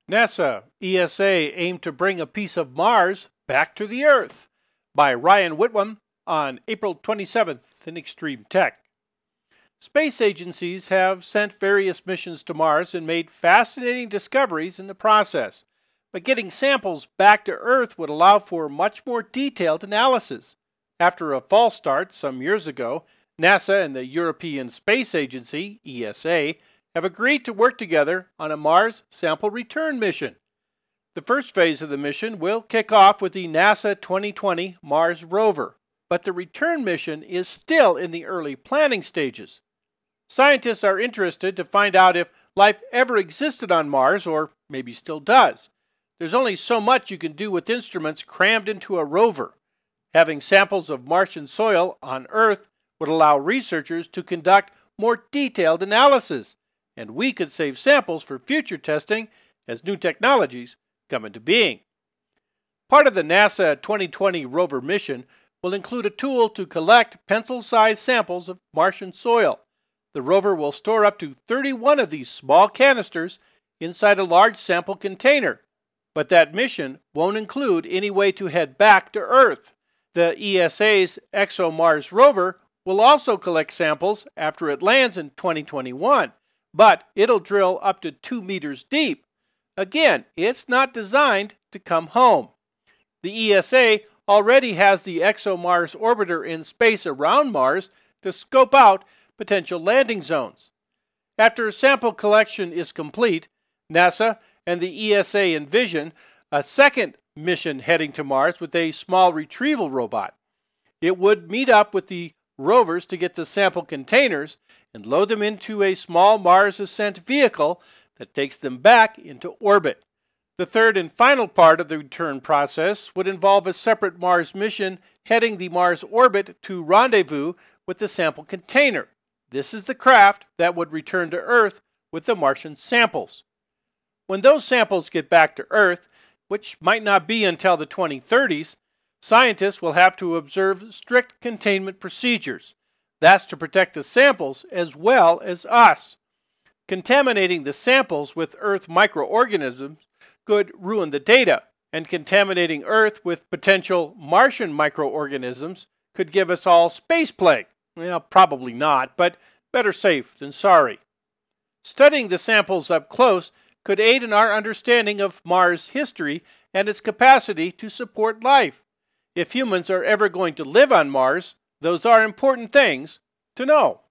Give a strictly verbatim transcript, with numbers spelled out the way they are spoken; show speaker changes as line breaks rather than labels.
NASA E S A aimed to bring a piece of Mars back to the Earth by Ryan Whitwam on April twenty-seventh in Extreme Tech. Space agencies have sent various missions to Mars and made fascinating discoveries in the process, but getting samples back to Earth would allow for much more detailed analysis. After a false start some years ago, NASA and the European Space Agency, E S A, have agreed to work together on a Mars sample return mission. The first phase of the mission will kick off with the NASA twenty twenty Mars rover, but the return mission is still in the early planning stages. Scientists are interested to find out if life ever existed on Mars, or maybe still does. There's only so much you can do with instruments crammed into a rover. Having samples of Martian soil on Earth would allow researchers to conduct more detailed analysis, and we could save samples for future testing as new technologies come into being. Part of the NASA twenty twenty rover mission will include a tool to collect pencil-sized samples of Martian soil. The rover will store up to thirty-one of these small canisters inside a large sample container, but that mission won't include any way to head back to Earth. The E S A's ExoMars rover will also collect samples after it lands in twenty twenty-one, but it'll drill up to two meters deep. Again, it's not designed to come home. The E S A already has the ExoMars orbiter in space around Mars to scope out potential landing zones. After sample collection is complete, NASA and the E S A envision a second mission heading to Mars with a small retrieval robot. It would meet up with the rovers to get the sample containers and load them into a small Mars ascent vehicle that takes them back into orbit. The third and final part of the return process would involve a separate Mars mission heading the Mars orbit to rendezvous with the sample container. This is the craft that would return to Earth with the Martian samples. When those samples get back to Earth, which might not be until the twenty thirties, scientists will have to observe strict containment procedures. That's to protect the samples as well as us. Contaminating the samples with Earth microorganisms could ruin the data, and contaminating Earth with potential Martian microorganisms could give us all space plague. Well, probably not, but better safe than sorry. Studying the samples up close could aid in our understanding of Mars' history and its capacity to support life. If humans are ever going to live on Mars, those are important things to know.